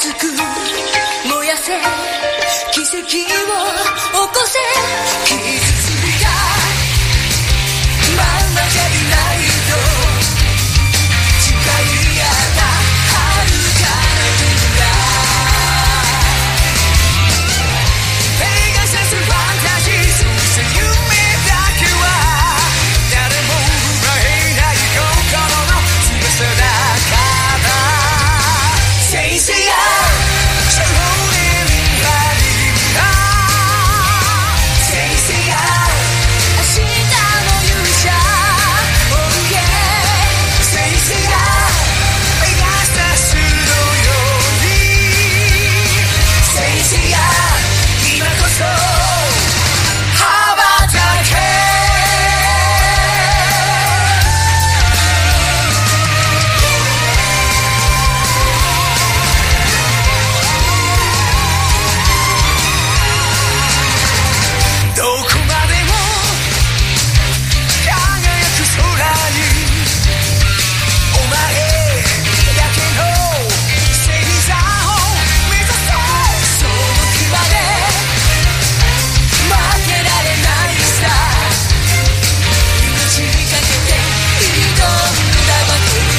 熱く燃やせ奇跡を起こせ傷ついたまんまじゃいないと誓い合った遥かな未来ペガサスファンタジーそして夢だけは誰も奪えない心の翼だからSay say yeah, so holding me Say say yeah, 明日の勇者 Oh yeah, say say yeah, 目がさすのように Say say yeah, 今こそ羽ばたけどこまでも輝く空にお前だけの星座を目指せその牙で負けられないさ命にかけて挑んだバトル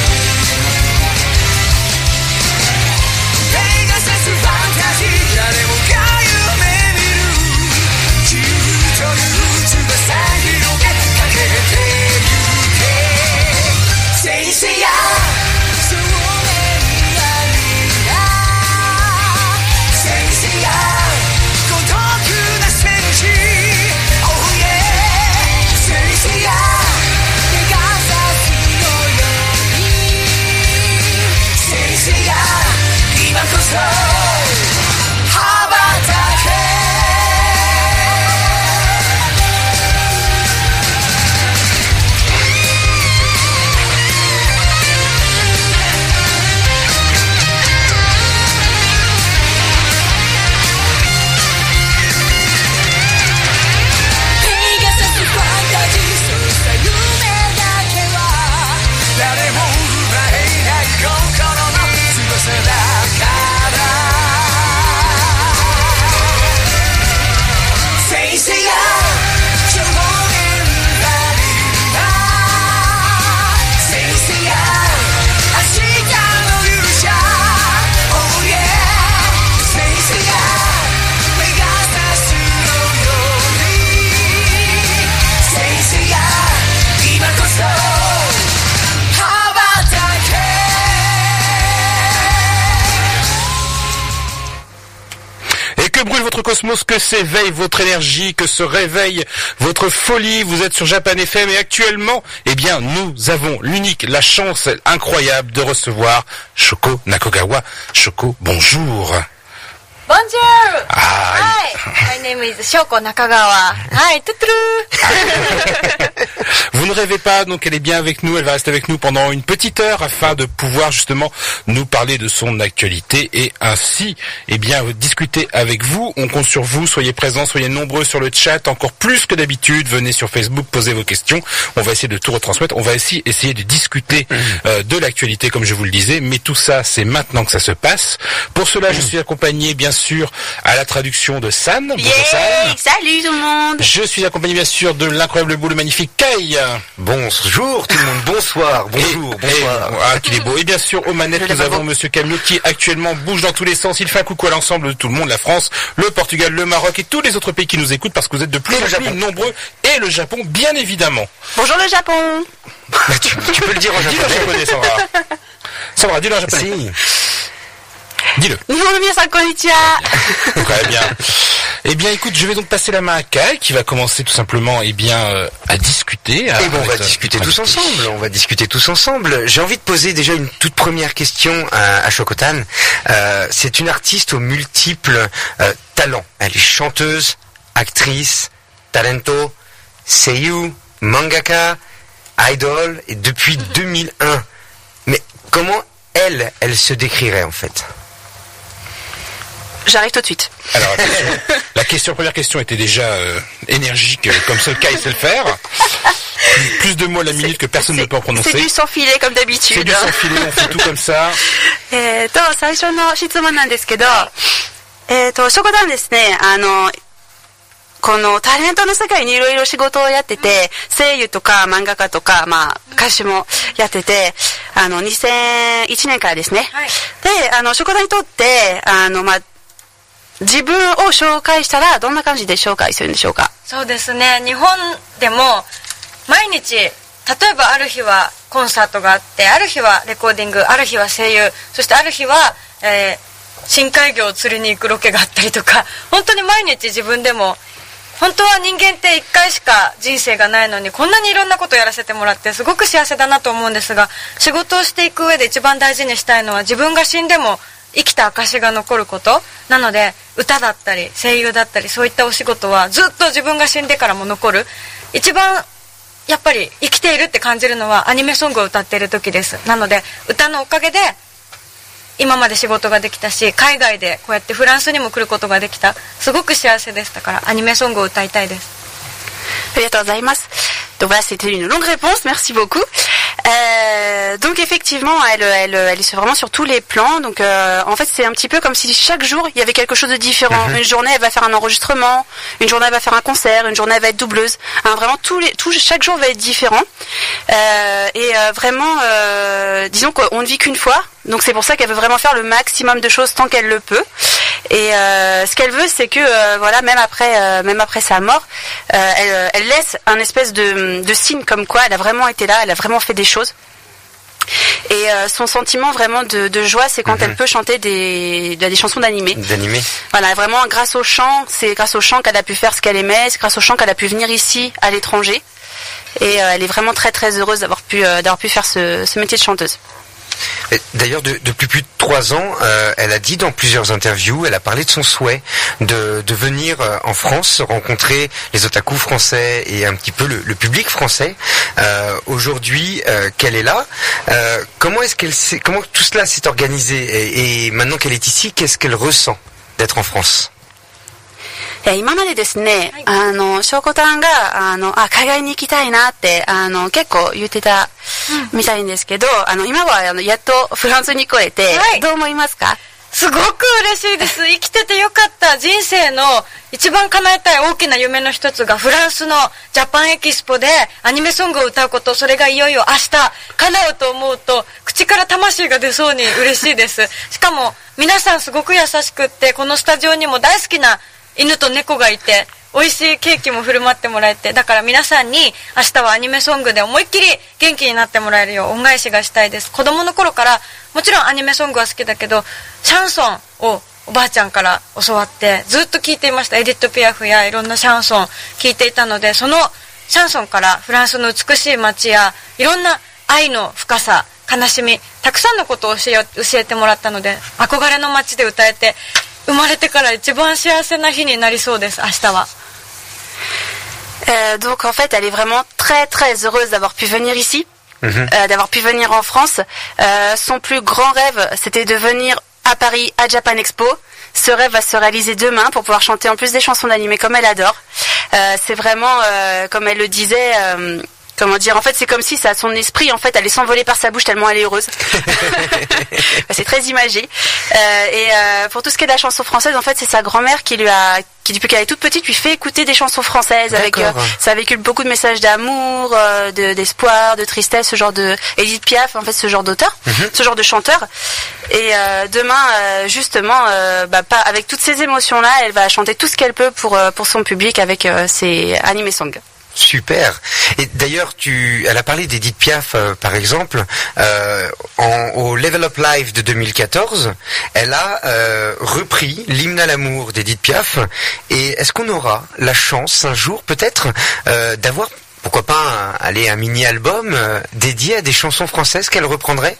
ペガサスファンタジー誰もが夢見る自由という翼広げかけてゆけ Say say yeah 少年は皆 Say say yeah 孤独な戦士 Oh yeah Say say yeah ペガサスのように Say say yeah 今こそ羽ばたけペガサスファンタジーそうした夢だけは誰も奪えない心の翼だからSay say yeah 少年はみんな Say say yeah 明日の勇者 Oh yeah Say say yeah 目がさすのように Say say yeah 今こそ羽ばたけ Et que brûle votre cosmos, que s'éveille votre énergie, que se réveille votre folie. Vous êtes sur Japan FM et actuellement, eh bien, nous avons l'unique, la chance incroyable de recevoir Shoko Nakogawa. Shoko, bonjour. Bonjour! Ah, Hi, my name is Shoko Nakagawa. Hi, toutrou! Vous ne rêvez pas, donc elle est bien avec nous, elle va rester avec nous pendant une petite heure afin de pouvoir justement nous parler de son actualité et ainsi, eh bien, discuter avec vous. On compte sur vous, soyez présents, soyez nombreux sur le chat, encore plus que d'habitude. Venez sur Facebook, posez vos questions. On va essayer de tout retransmettre. On va aussi essayer de discuter de l'actualité, comme je vous le disais. Mais tout ça, c'est maintenant que ça se passe. Pour cela, je suis accompagné, bien sûr, à la traduction de San. Bonjour San. Salut tout le monde! Je suis accompagné, bien sûr, de l'incroyable beau, le magnifique Kai. Bonjour tout le monde, bonsoir, bonjour, bonsoir. Ah, qu'il est beau. Et bien sûr, aux manettes, nous avons Monsieur Camille qui actuellement bouge dans tous les sens. Il fait un coucou à l'ensemble de tout le monde, la France, le Portugal, le Maroc et tous les autres pays qui nous écoutent parce que vous êtes de plus en plus nombreux. Et le Japon, bien évidemment. Bonjour le Japon! Tu peux le dire en Dis-le en japonais, Sandra. Sandra, dis-le en japonais. Si. Dis-le. Nihon minasan konnichiwa! Très bien. Eh bien, écoute, je vais donc passer la main à Kai, qui va commencer tout simplement, eh bien, à discuter. Et bon, on va discuter tous ensemble. On va discuter tous ensemble. J'ai envie de poser déjà une toute première question à Shokotan. C'est une artiste aux multiples talents. Elle est chanteuse, actrice, talento, seiyuu, mangaka, idol, et depuis 2001. Mais comment elle se décrirait en fait? J'arrive tout de suite. Alors, attention, première question était déjà énergique, comme seul Kai sait le faire. plus de mots à la minute que personne ne peut en prononcer. C'est du sans filet comme d'habitude. C'est du sans filet, on fait tout comme ça. 最初の質問なんですけど、しょこたんですね、このタレントの世界にいろいろ仕事をやってて、声優とか漫画家とか、歌手もやってて、2001年からですね。 はい、 で、しょこたんにとって、自分を紹介したらどんな感じで紹介するんでしょうか？ そうですね、日本でも毎日、例えばある日はコンサートがあって、ある日はレコーディング、ある日は声優、そしてある日は、深海魚を釣りに行くロケがあったりとか、本当に毎日自分でも、本当は人間って一回しか人生がないのに、こんなにいろんなことをやらせてもらってすごく幸せだなと思うんですが、仕事をしていく上で一番大事にしたいのは、自分が死んでも生きた証が残ることなので、歌だったり声優だったり、そういったお仕事はずっと自分が死んでからも残る。一番やっぱり生きているって感じるのはアニメソングを歌っている時です。なので歌のおかげで今まで仕事ができたし、海外でこうやってフランスにも来ることができた。すごく幸せでしたから、アニメソングを歌いたいです。 ありがとうございます。Donc voilà, c'était une longue réponse, merci beaucoup. Donc effectivement, elle est vraiment sur tous les plans. Donc en fait, c'est un petit peu comme si chaque jour il y avait quelque chose de différent. Une journée, elle va faire un enregistrement, une journée, elle va faire un concert, une journée, elle va être doubleuse. Vraiment, chaque jour va être différent. Vraiment, disons qu'on ne vit qu'une fois. Donc c'est pour ça qu'elle veut vraiment faire le maximum de choses tant qu'elle le peut. Et ce qu'elle veut, c'est que voilà, même après sa mort, elle laisse un espèce de signe comme quoi elle a vraiment été là, elle a vraiment fait des choses. Et son sentiment vraiment de joie, c'est quand elle peut chanter des chansons d'animé. Voilà, vraiment grâce au chant, c'est grâce au chant qu'elle a pu faire ce qu'elle aimait, c'est grâce au chant qu'elle a pu venir ici à l'étranger. Et elle est vraiment très très heureuse d'avoir pu faire ce métier de chanteuse. D'ailleurs, depuis plus de 3 ans, elle a dit dans plusieurs interviews, elle a parlé de son souhait de venir en France, rencontrer les otaku français et un petit peu le public français. Aujourd'hui, qu'elle est là, comment tout cela s'est organisé et maintenant qu'elle est ici, qu'est-ce qu'elle ressent d'être en France? 今までですね、しょうこたんが、海外に行きたいなって、結構言ってたみたいんですけど、今は、やっとフランスに来れて、どう思いますか？ すごく嬉しいです。生きててよかった。人生の一番叶えたい大きな夢の一つが、フランスのジャパンエキスポでアニメソングを歌うこと、それがいよいよ明日叶うと思うと、口から魂が出そうに嬉しいです。しかも、皆さんすごく優しくって、このスタジオにも大好きな犬と猫がいて、美味しいケーキも振る舞ってもらえて、だから皆さんに明日はアニメソングで思いっきり元気になってもらえるよう恩返しがしたいです。子供の頃からもちろんアニメソングは好きだけど、シャンソンをおばあちゃんから教わってずっと聴いていました。エディット・ピアフやいろんなシャンソン聴いていたので、そのシャンソンからフランスの美しい街やいろんな愛の深さ、悲しみ、たくさんのことを教えてもらったので、憧れの街で歌えて、生まれてから一番幸せな日になりそうです、明日は。 Donc en fait, elle est vraiment très très heureuse d'avoir pu venir ici, d'avoir pu venir en France. Son plus grand rêve, c'était de venir à Paris, à Japan Expo. Ce rêve va se réaliser demain pour pouvoir chanter en plus des chansons d'animé comme elle adore. C'est vraiment, comme elle le disait... Comment dire, en fait c'est comme si ça, son esprit en fait allait s'envoler par sa bouche tellement elle est heureuse. C'est très imagé. Pour tout ce qui est de la chanson française, en fait c'est sa grand-mère qui depuis qu'elle est toute petite lui fait écouter des chansons françaises. Ça véhicule beaucoup de messages d'amour, d'espoir, de tristesse, ce genre de Edith Piaf, en fait ce genre d'auteur, ce genre de chanteur. Et demain justement avec toutes ces émotions là, elle va chanter tout ce qu'elle peut pour son public avec ses animé songs. Super. Et d'ailleurs, elle a parlé d'Edith Piaf, par exemple, au Level Up Live de 2014. Elle a repris l'hymne à l'amour d'Edith Piaf. Et est-ce qu'on aura la chance un jour, peut-être, d'avoir, pourquoi pas, un mini-album dédié à des chansons françaises qu'elle reprendrait?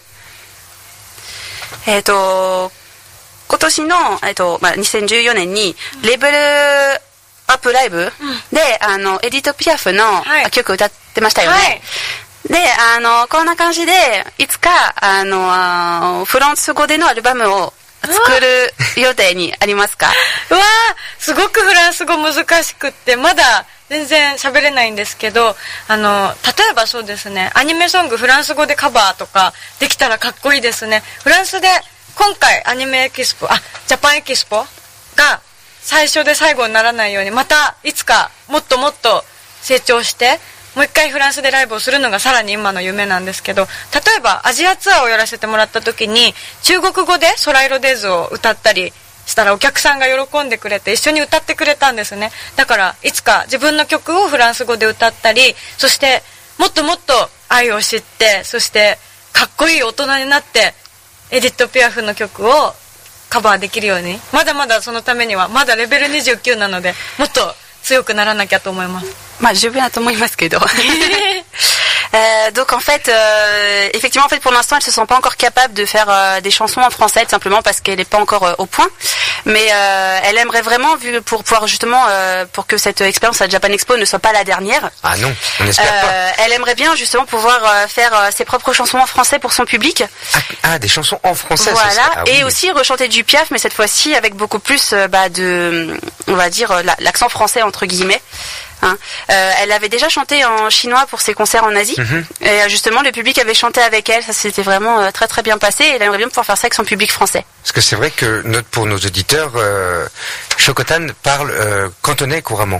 今年の、2014年にレベルアップライブで、エディット・ピアフの曲を歌ってましたよね。で、こんな感じで、いつか、フランス語でのアルバムを作る予定にありますか？ うわー、すごくフランス語難しくって、まだ全然喋れないんですけど、例えばそうですね、アニメソングフランス語でカバーとかできたらかっこいいですね。フランスで今回アニメエキスポ、ジャパンエキスポが最初で最後にならないように、またいつかもっともっと成長して、もう一回フランスでライブをするのがさらに今の夢なんですけど、例えばアジアツアーをやらせてもらった時に中国語で空色デイズを歌ったりしたらお客さんが喜んでくれて一緒に歌ってくれたんですね。だからいつか自分の曲をフランス語で歌ったり、そしてもっともっと愛を知って、そしてかっこいい大人になってエディット・ピアフの曲をカバーできるように、まだまだそのためにはまだレベル29なのでもっと強くならなきゃと思います。 まあ十分だと思いますけど。Donc en fait, effectivement, en fait, pour l'instant, elle se sent pas encore capable de faire des chansons en français, tout simplement parce qu'elle n'est pas encore au point. Mais elle aimerait vraiment, pour pouvoir justement, pour que cette expérience à Japan Expo ne soit pas la dernière. Ah non, on n'espère pas. Elle aimerait bien justement pouvoir faire ses propres chansons en français pour son public. Des chansons en français. Voilà, et aussi rechanter du Piaf, mais cette fois-ci avec beaucoup plus de, on va dire, l'accent français entre guillemets. Hein. Elle avait déjà chanté en chinois pour ses concerts en Asie, et justement le public avait chanté avec elle, ça s'était vraiment très très bien passé, et elle aimerait bien pouvoir faire ça avec son public français. Parce que c'est vrai que pour nos auditeurs, Chocotan parle cantonais couramment,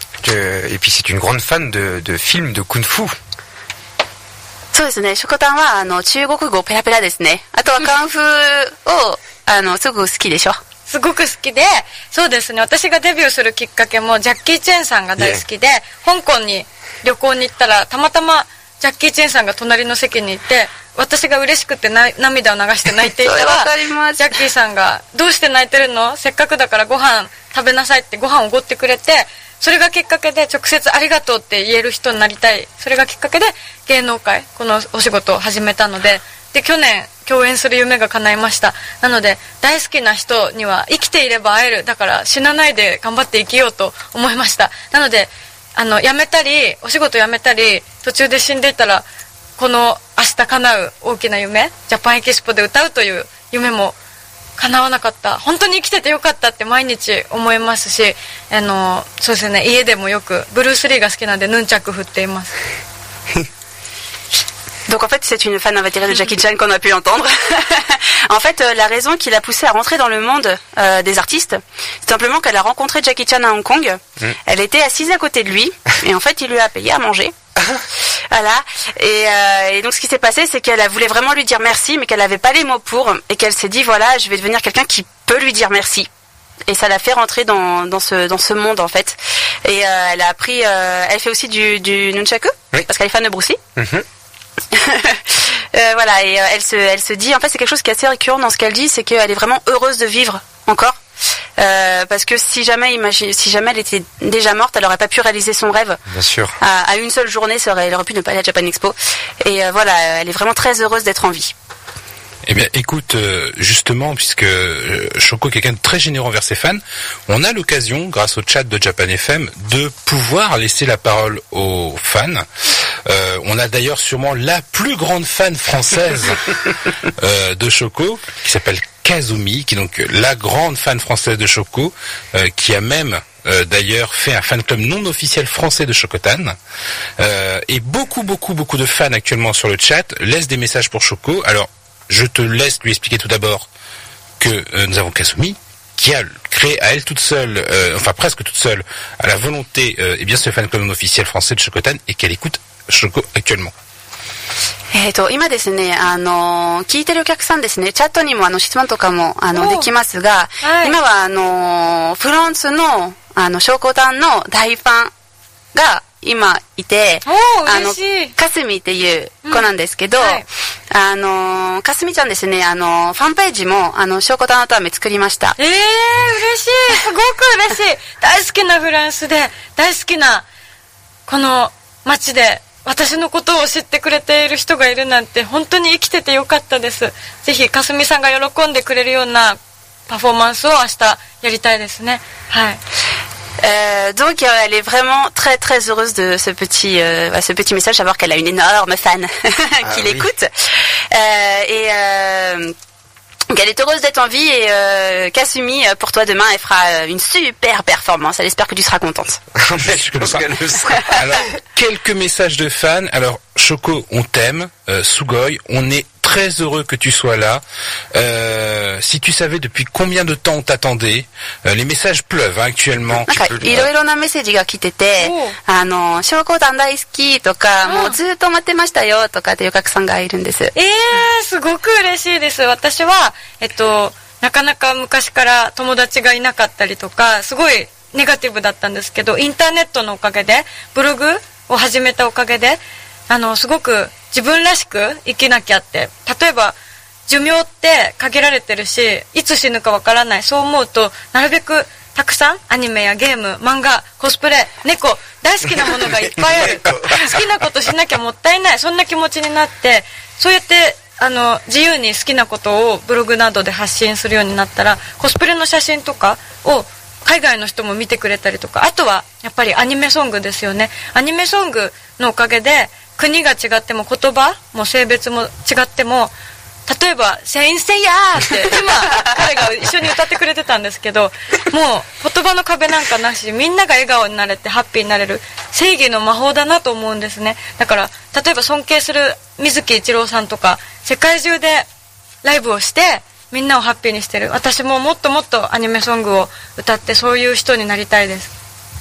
et puis c'est une grande fan de films de kung-fu. そうですね、ショコタンは中国語ペラペラですね。あとはカンフーをすごく好きでしょ。 すごく好きで、そうですね、私がデビューするきっかけもジャッキー・チェンさんが大好きで、香港に旅行に行ったらたまたまジャッキー・チェンさんが隣の席にいて、私が嬉しくて涙を流して泣いていたらジャッキーさんがどうして泣いてるの、せっかくだからご飯食べなさいってご飯をおごってくれて、それがきっかけで直接ありがとうって言える人になりたい、それがきっかけで芸能界このお仕事を始めたので、去年共演する夢が叶いました。なので大好きな人には生きていれば会える、だから死なないで頑張って生きようと思いました。なので辞めたりお仕事辞めたり途中で死んでいたら、この明日叶う大きな夢、ジャパンエキスポで歌うという夢も叶わなかった、本当に生きててよかったって毎日思いますし、そうですね、家でもよくブルース・リーが好きなんでヌンチャク振っています。 Donc en fait c'est une fan invétérée de Jackie Chan qu'on a pu entendre. En fait la raison qui l'a poussée à rentrer dans le monde des artistes, c'est simplement qu'elle a rencontré Jackie Chan à Hong Kong. Elle était assise à côté de lui et en fait il lui a payé à manger. Voilà. Et donc ce qui s'est passé, c'est qu'elle voulait vraiment lui dire merci, mais qu'elle n'avait pas les mots pour, et qu'elle s'est dit voilà, je vais devenir quelqu'un qui peut lui dire merci. Et ça l'a fait rentrer dans ce monde en fait. Et elle a appris, elle fait aussi du nunchaku, parce qu'elle est fan de Bruce Lee. Voilà, et elle se dit, en fait c'est quelque chose qui est assez récurrent dans ce qu'elle dit, c'est qu'elle est vraiment heureuse de vivre encore, parce que si jamais elle était déjà morte, elle n'aurait pas pu réaliser son rêve. Bien sûr. À une seule journée, elle aurait pu ne pas aller à Japan Expo, et voilà, elle est vraiment très heureuse d'être en vie. Eh bien, écoute, justement, puisque Choco est quelqu'un de très généreux envers ses fans, on a l'occasion, grâce au chat de Japan FM, de pouvoir laisser la parole aux fans. On a d'ailleurs sûrement la plus grande fan française de Choco, qui s'appelle Kazumi, qui est donc la grande fan française de Choco, qui a même d'ailleurs fait un fan club non officiel français de Chocotan. Et beaucoup de fans actuellement sur le chat laissent des messages pour Choco. Alors, je te laisse lui expliquer tout d'abord que nous avons Kazumi, qui a créé à elle toute seule, enfin presque toute seule, à la volonté, et bien ce fan club non officiel français de Chocotan, et qu'elle écoute Choco actuellement. 今ですね、聞いてるお客さんですね、チャットにも質問とかもできますが、はい、今はフランスのショコタンの大ファンが今いて、かすみっていう子なんですけど、はい、かすみちゃんですね、ファンページもショコタンのため作りました。 嬉しい、すごく嬉しい。大好きなフランスで、大好きなこの街で私のことを知ってくれている人がいるなんて本当に生きててよかったです。ぜひかすみさんが喜んでくれるようなパフォーマンスを明日やりたいですね。はい。 Donc elle est vraiment très très heureuse de ce petit message, savoir qu'elle a une énorme fan qui l'écoute. Donc elle est heureuse d'être en vie et Kasumi, pour toi demain, elle fera une super performance. Elle espère que tu seras contente. Je pense qu'elle le sera. Alors, quelques messages de fans. Alors, Choco, on t'aime. Sugoi, on est très heureux que tu sois là. Si tu savais depuis combien de temps on t'attendait, les messages pleuvent actuellement. いろいろなメッセージが来てて、しょうこたん大好きとか、もうずっと待ってましたよとかっていうお客さんがいるんです。 すごく嬉しいです。私は、なかなか昔から友達がいなかったりとか、すごいネガティブだったんですけど、インターネットのおかげで、ブログを始めたおかげで、すごく自分らしく生きなきゃって。例えば、寿命って限られてるし、いつ死ぬかわからない。そう思うと、なるべくたくさんアニメやゲーム、漫画、コスプレ、猫、大好きなものがいっぱいある。好きなことしなきゃもったいない。そんな気持ちになって、そうやって、自由に好きなことをブログなどで発信するようになったら、コスプレの写真とかを海外の人も見てくれたりとか、あとはやっぱりアニメソングですよね。アニメソングのおかげで、国が違っても言葉も性別も違っても、例えば、先生やーって、今、彼が一緒に歌ってくれてたんですけど、もう言葉の壁なんかなし、みんなが笑顔になれてハッピーになれる、正義の魔法だなと思うんですね。だから、例えば尊敬する水木一郎さんとか、世界中でライブをして、みんなをハッピーにしてる。私ももっともっとアニメソングを歌って、そういう人になりたいです。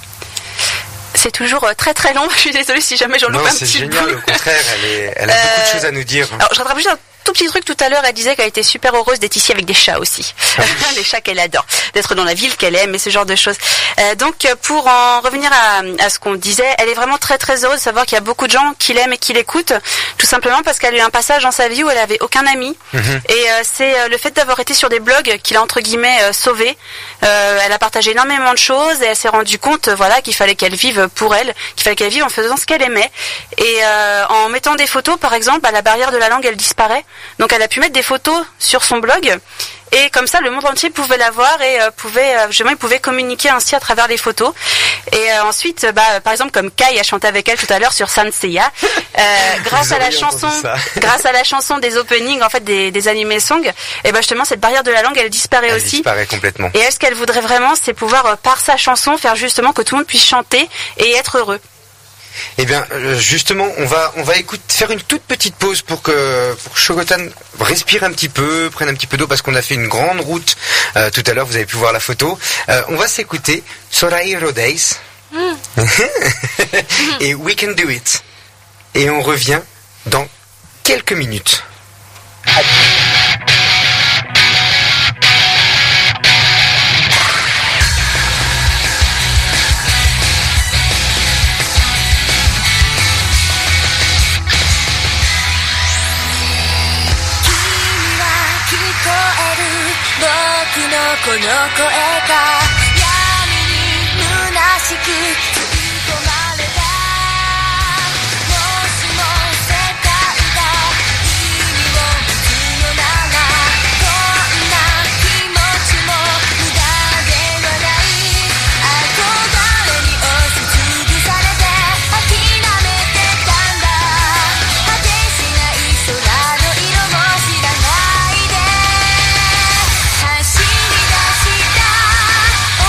C'est toujours très très long, je suis désolée si jamais j'en loupe un petit peu. Non, c'est génial, au contraire, elle a beaucoup de choses à nous dire. Alors je rattrape juste un tout petit truc tout à l'heure, elle disait qu'elle était super heureuse d'être ici avec des chats aussi. Les chats qu'elle adore, d'être dans la ville qu'elle aime et ce genre de choses. Donc pour en revenir à ce qu'on disait, elle est vraiment très très heureuse de savoir qu'il y a beaucoup de gens qui l'aiment et qui l'écoutent, tout simplement parce qu'elle a eu un passage dans sa vie où elle avait aucun ami. Et c'est le fait d'avoir été sur des blogs qui l'a entre guillemets sauvée. Elle a partagé énormément de choses et elle s'est rendue compte voilà qu'il fallait qu'elle vive pour elle, qu'il fallait qu'elle vive en faisant ce qu'elle aimait. Et en mettant des photos par exemple, la barrière de la langue elle disparaît. Donc elle a pu mettre des photos sur son blog et comme ça le monde entier pouvait la voir et il pouvait communiquer ainsi à travers les photos. Et ensuite par exemple comme Kai a chanté avec elle tout à l'heure sur Sanseiya, grâce à la chanson des openings en fait des animés songs, et justement cette barrière de la langue elle disparaît aussi. Disparaît complètement. Et elle, ce qu'elle voudrait vraiment c'est pouvoir par sa chanson faire justement que tout le monde puisse chanter et être heureux. Eh bien, justement, on va faire une toute petite pause pour Shogotan respire un petit peu, prenne un petit peu d'eau parce qu'on a fait une grande route tout à l'heure. Vous avez pu voir la photo. On va s'écouter Sorairo Days et We Can Do It. Et on revient dans quelques minutes. « この声が闇に虚しく吸い込まれた」「もしも世界が意味を持つのなら」「こんな気持ちも無駄ではない」「憧れに押しつぶされて諦めてたんだ」「果てしない空の色も知らないで」「走り出した」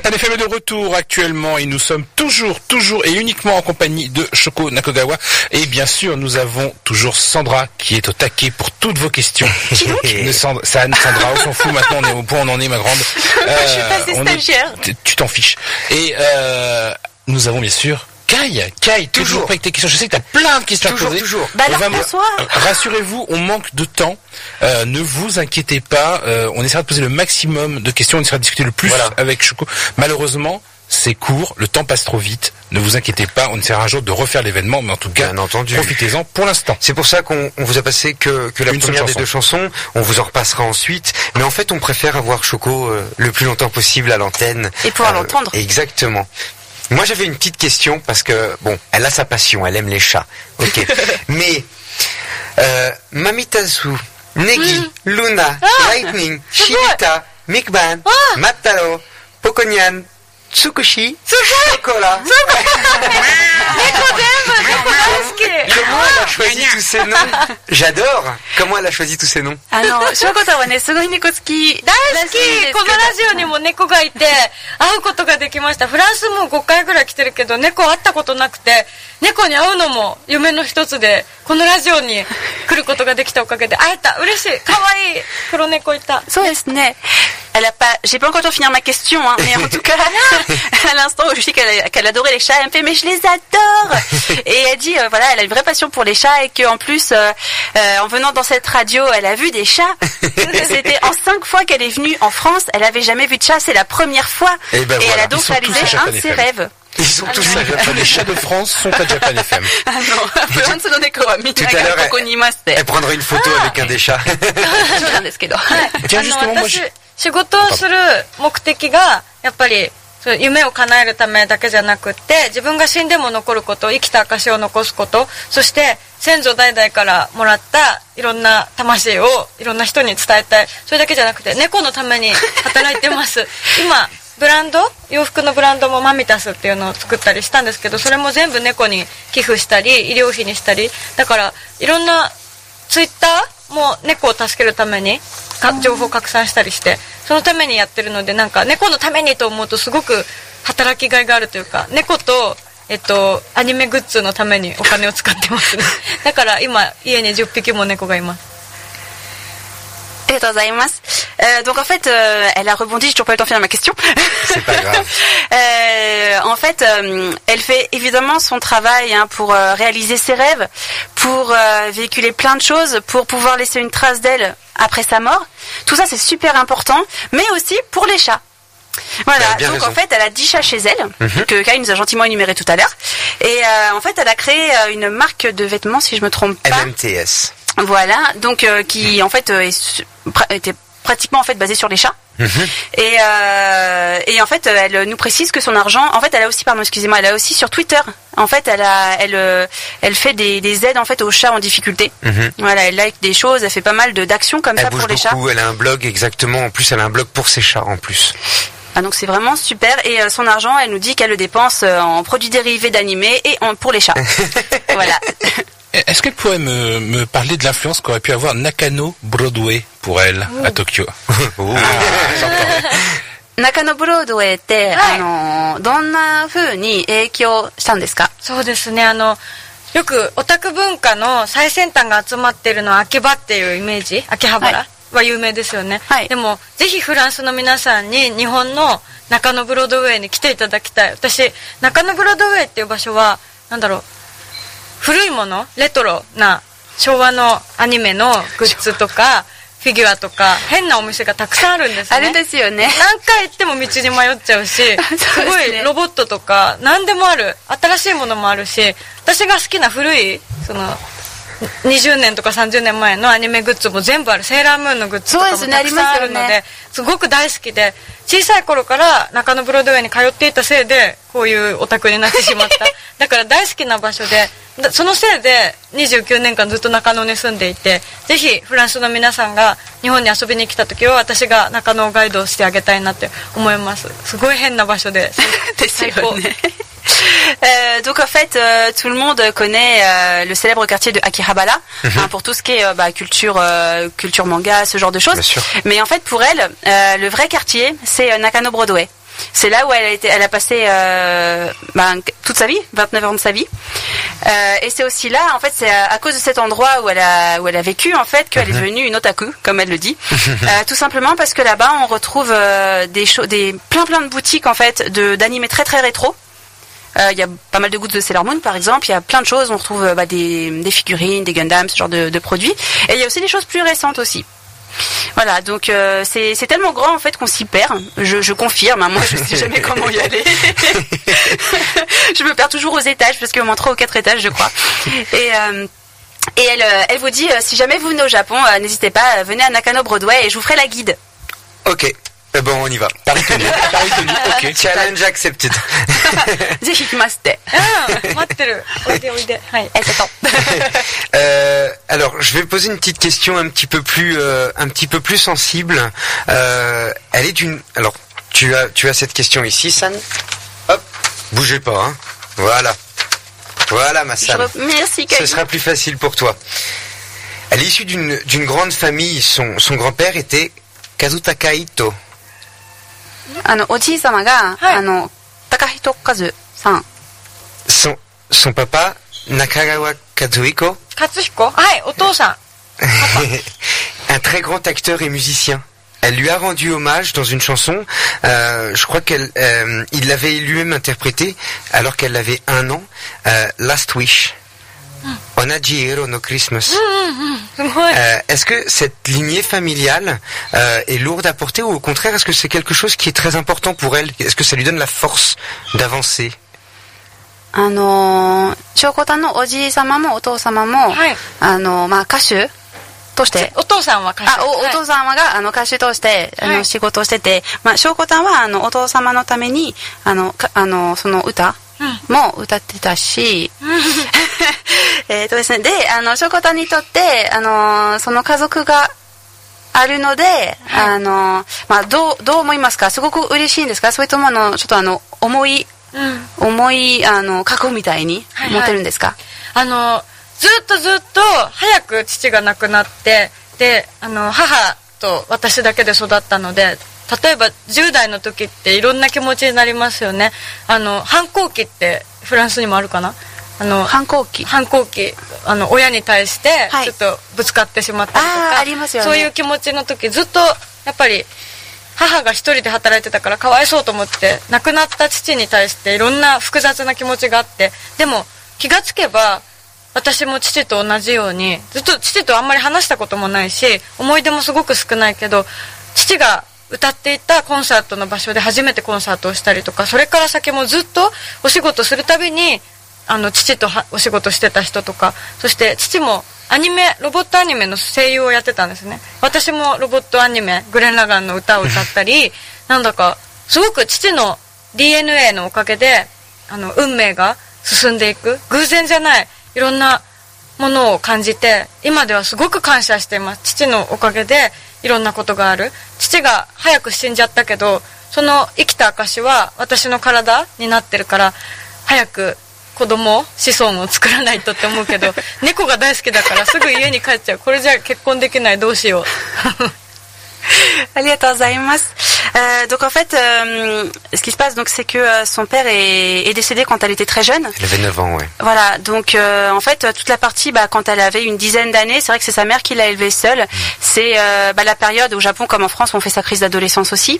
Japan FM est de retour actuellement et nous sommes toujours et uniquement en compagnie de Shoko Nakogawa. Et bien sûr, nous avons toujours Sandra qui est au taquet pour toutes vos questions. Sandra, on s'en fout maintenant, on est au point où on en est, ma grande. Je suis passée stagiaire. Tu t'en fiches. Et nous avons bien sûr Kai, toujours prêt avec tes questions. Je sais que tu as plein de questions à poser. Toujours. Bah alors, bonsoir. Rassurez-vous, on manque de temps. Ne vous inquiétez pas. On essaiera de poser le maximum de questions. On essaiera de discuter le plus avec Shoko. Malheureusement, c'est court. Le temps passe trop vite. Ne vous inquiétez pas. On essaiera un jour de refaire l'événement. Mais en tout cas, profitez-en pour l'instant. C'est pour ça qu'on vous a passé que la première des deux chansons. On vous en repassera ensuite. Mais en fait, on préfère avoir Shoko le plus longtemps possible à l'antenne. Et pouvoir l'entendre. Exactement. Moi, j'avais une petite question parce que, bon, elle a sa passion, elle aime les chats. Ok. Mais, Mamitazu, Negi, Luna, Lightning, Shibita, Mikban, Mataro, Pokonian, Tsukushi, Chocolat. Comment elle a choisi tous ces noms? J'adore. Comment elle a choisi tous ces noms? しょうこさんはね、すごい猫好き。 大好き。このラジオにも猫がいて会うことができました。フランスも5回ぐらい来てるけど猫会ったことなくて、猫に会うのも夢の一つで、このラジオに来ることができたおかげで会えた。嬉しい。可愛い黒猫いた。 そうですね。J'ai pas encore le temps de finir ma question, hein, mais en tout cas, à l'instant où je dis qu'elle adorait les chats, elle me fait mais je les adore. Et elle dit voilà, elle a une vraie passion pour les chats et qu'en plus, en venant dans cette radio, elle a vu des chats. C'était en 5 fois qu'elle est venue en France, elle avait jamais vu de chat, c'est la première fois. Et elle a donc réalisé un de ses rêves. Ils sont tous à Japan. Les chats de France sont à Japan FM. Ah non, tout à l'heure, elle prendra une photo avec un des chats. Tiens, justement, moi, 仕事をする目的がやっぱり夢を叶えるためだけじゃなくって自分が死んでも残ること生きた証を残すことそして先祖代々からもらったいろんな魂をいろんな人に伝えたいそれだけじゃなくて猫のために働いてます今ブランド洋服のブランドもマミタスっていうのを作ったりしたんですけどそれも全部猫に寄付したり医療費にしたりだからいろんなツイッターも猫を助けるために情報拡散したりしてそのためにやってるのでなんか猫のためにと思うとすごく働きがいがあるというか猫とアニメグッズのためにお金を使ってますねだから今家に10匹も猫がいます Donc en fait, elle a rebondi, j'ai toujours pas eu le temps de finir ma question. C'est pas grave. En fait, elle fait évidemment son travail pour réaliser ses rêves, pour véhiculer plein de choses, pour pouvoir laisser une trace d'elle après sa mort. Tout ça, c'est super important, mais aussi pour les chats. Voilà, donc raison. En fait, elle a 10 chats chez elle, que Kai nous a gentiment énuméré tout à l'heure. Et en fait, elle a créé une marque de vêtements, si je me trompe pas. MMTS. Voilà, donc qui en fait était pratiquement en fait basée sur les chats. Et en fait, elle nous précise que son argent, en fait, elle a aussi, elle a aussi sur Twitter. En fait, elle fait des aides en fait aux chats en difficulté. Voilà, elle like des choses, elle fait pas mal d'actions comme ça pour les chats. Elle a un blog exactement. En plus, elle a un blog pour ses chats en plus. Ah, donc c'est vraiment super. Et son argent, elle nous dit qu'elle le dépense en produits dérivés d'animés et pour les chats. Voilà. Est-ce qu'elle pourrait me parler de l'influence qu'aurait pu avoir Nakano Broadway pour elle à Tokyo? Nakano Broadway って、どんな風に影響したんですか？ そうですね、よくオタク文化の最先端が集まっているのは秋葉っていうイメージ、秋葉原は有名ですよね。はい、でもぜひフランスの皆さんに日本の中野ブロードウェイに来ていただきたい。私中野ブロードウェイっていう場所はなんだろう。古いものレトロな昭和のアニメのグッズとかフィギュアとか変なお店がたくさんあるんですね。 あるですよね。 何回行っても道に迷っちゃうしすごいロボットとか何でもある新しいものもあるし私が好きな古いその20年とか30年前のアニメグッズも全部あるセーラームーンのグッズとかもたくさんあるのですごく大好きで小さい頃から中野ブロードウェイに通っていたせいでこういうオタクになってしまっただから大好きな場所でそのせいで29年間ずっと中野に住んでいてぜひフランスの皆さんが日本に遊びに来た時は私が中野ガイドをしてあげたいなって思いますすごい変な場所で最高 donc en fait, tout le monde connaît le célèbre quartier de Akihabara pour tout ce qui est culture manga, ce genre de choses. Mais en fait, pour elle, le vrai quartier, c'est Nakano Broadway. C'est là où elle a passé toute sa vie, 29 ans de sa vie. Et c'est aussi là, en fait, c'est à cause de cet endroit où elle a vécu, en fait, qu'elle est devenue une otaku, comme elle le dit. Tout simplement parce que là-bas, on retrouve plein de boutiques, en fait, d'animés très très rétro. Il y a pas mal de goûts de Sailor Moon, par exemple. Il y a plein de choses. On retrouve des figurines, des Gundam, ce genre de produits. Et il y a aussi des choses plus récentes aussi. Voilà, donc c'est tellement grand en fait qu'on s'y perd. Je confirme, hein, moi je sais jamais comment y aller. Je me perds toujours aux étages parce qu'il y a au moins 3 ou 4 étages, je crois. Et elle vous dit si jamais vous venez au Japon, n'hésitez pas, venez à Nakano Broadway et je vous ferai la guide. Ok. Bon, on y va. Paris tenu, ok. Challenge accepted. Zehi kimaste. Matteru. Oide. Hai. Elle t'attend. Alors, je vais poser une petite question un petit peu plus sensible. Elle est alors, tu as cette question ici, San. Hop, bougez pas, hein. Voilà, ma San. Merci, Kai. Ce sera plus facile pour toi. Elle est issue d'une grande famille. Son grand-père était Kazutaka Ito. おじい様が、高人和さん。 Son papa, Nakagawa Kazuhiko. Katsuhiko? Hai, otou-san. Un très grand acteur et musicien. Elle lui a rendu hommage dans une chanson. Je crois il l'avait lui-même interprété alors qu'elle avait 1 an. Last Wish. Onaji Hero no Christmas. Est-ce que cette lignée familiale est lourde à porter ou au contraire est-ce que c'est quelque chose qui est très important pour elle? Est-ce que ça lui donne la force d'avancer? 翔子さんのおじい様もお父様も、歌手としてお父さんは歌手。 お父様が歌手として仕事をしてて、翔子さんはお父様のためにその歌も歌ってたし、ですね。で、翔子さんにとってその家族があるので、どう思いますか？すごく嬉しいんですか？それともちょっと重い過去みたいに思ってるんですか？ ずっと早く父が亡くなって、で母と私だけで育ったので、例えば10代の時っていろんな気持ちになりますよね。反抗期ってフランスにもあるかな。 反抗期親に対してちょっとぶつかってしまったりとか、 ありますよね。 そういう気持ちの時ずっとやっぱり母が一人で働いてたからかわいそうと思って、亡くなった父に対していろんな複雑な気持ちがあって、でも気がつけば私も父と同じようにずっと父とあんまり話したこともないし、思い出もすごく少ないけど、父が歌っていたコンサートの場所で初めてコンサートをしたりとか、それから先もずっとお仕事するたびに父とお仕事してた人とか、そして父もロボットアニメの声優をやってたんですね。私もロボットアニメグレン・ラガンの歌を歌ったりなんだかすごく父の DNA のおかげで運命が進んでいく、偶然じゃないいろんなものを感じて、今ではすごく感謝しています。父のおかげでいろんなことがある。父が早く死んじゃったけど、その生きた証は私の体になってるから、早く子孫を作らないとって思うけど、猫が大好きだからすぐ家に帰っちゃう。これじゃ結婚できない、どうしよう。 ありがとうございます。Donc en fait, ce qui se passe, donc, c'est que son père est décédé quand elle était très jeune. Elle avait 9 ans, ouais. Voilà, donc en fait, toute la partie, quand elle avait une dizaine d'années, c'est vrai que c'est sa mère qui l'a élevée seule. C'est la période au Japon, comme en France, où on fait sa crise d'adolescence aussi.